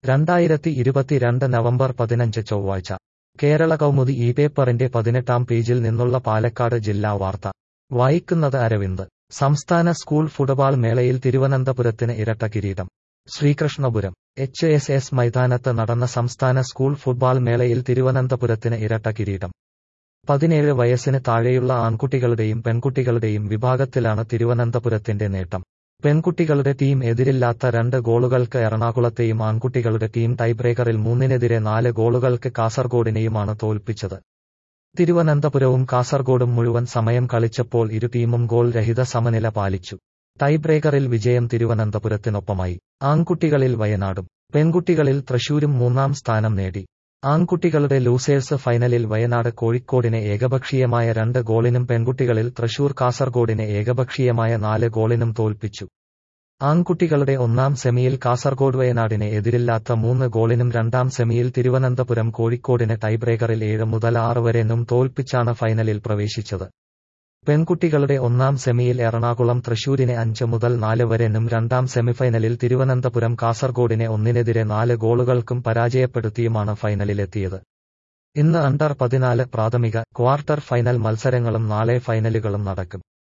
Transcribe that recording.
2022 November 15 ചൊവ്വാഴ്ച കേരള കൗമുദി ഈ പേപ്പറിന്റെ 18-ാം പേജിൽ നിന്നുള്ള പാലക്കാട് ജില്ലാ വാർത്ത വായിക്കുന്നത് അരവിന്ദ്. സംസ്ഥാന സ്കൂൾ ഫുട്ബോൾ മേളയിൽ തിരുവനന്തപുരത്തിന് ഇരട്ട കിരീടം. ശ്രീകൃഷ്ണപുരം HSS മൈതാനത്ത് നടന്ന സംസ്ഥാന സ്കൂൾ ഫുട്ബോൾ മേളയിൽ തിരുവനന്തപുരത്തിന് ഇരട്ട കിരീടം. 17 വയസ്സിന് താഴെയുള്ള ആൺകുട്ടികളുടെയും പെൺകുട്ടികളുടെയും വിഭാഗത്തിലാണ് തിരുവനന്തപുരത്തിന്റെ നേട്ടം. പെൺകുട്ടികളുടെ ടീം എതിരില്ലാത്ത 2 ഗോളുകൾക്ക് എറണാകുളത്തെയും ആൺകുട്ടികളുടെ ടീം ടൈബ്രേക്കറിൽ 3-നെതിരെ 4 ഗോളുകൾക്ക് കാസർഗോഡിനെയുമാണ് തോൽപ്പിച്ചത്. തിരുവനന്തപുരവും കാസർഗോഡും മുഴുവൻ സമയം കളിച്ചപ്പോൾ ഇരു ടീമും ഗോൾ രഹിത സമനില പാലിച്ചു. ടൈബ്രേക്കറിൽ വിജയം തിരുവനന്തപുരത്തിനൊപ്പമായി. ആൺകുട്ടികളിൽ വയനാടും പെൺകുട്ടികളിൽ തൃശൂരും 3-ാം സ്ഥാനം നേടി. ആൺകുട്ടികളുടെ ലൂസേഴ്സ് ഫൈനലിൽ വയനാട് കോഴിക്കോടിനെ ഏകപക്ഷീയമായ 2 ഗോളിനും പെൺകുട്ടികളിൽ തൃശൂർ കാസർഗോഡിനെ ഏകപക്ഷീയമായ 4 ഗോളിനും തോൽപ്പിച്ചു. ആൺകുട്ടികളുടെ 1-ാം സെമിയിൽ കാസർഗോഡ് വയനാടിനെ എതിരില്ലാത്ത 3 ഗോളിനും 2-ാം സെമിയിൽ തിരുവനന്തപുരം കോഴിക്കോടിനെ ടൈബ്രേക്കറിൽ 7-6 വരെനും തോൽപ്പിച്ചാണ് ഫൈനലിൽ പ്രവേശിച്ചത്. പെൺകുട്ടികളുടെ 1-ാം സെമിയിൽ എറണാകുളം തൃശൂരിനെ 5-4 വരെനും 2-ാം സെമിഫൈനലിൽ തിരുവനന്തപുരം കാസർഗോഡിനെ 1-നെതിരെ 4 ഗോളുകൾക്കും പരാജയപ്പെടുത്തിയുമാണ് ഫൈനലിലെത്തിയത്. ഇന്ന് അണ്ടർ 14 പ്രാഥമിക, ക്വാർട്ടർ ഫൈനൽ മത്സരങ്ങളും നാളെ ഫൈനലുകളും നടക്കും.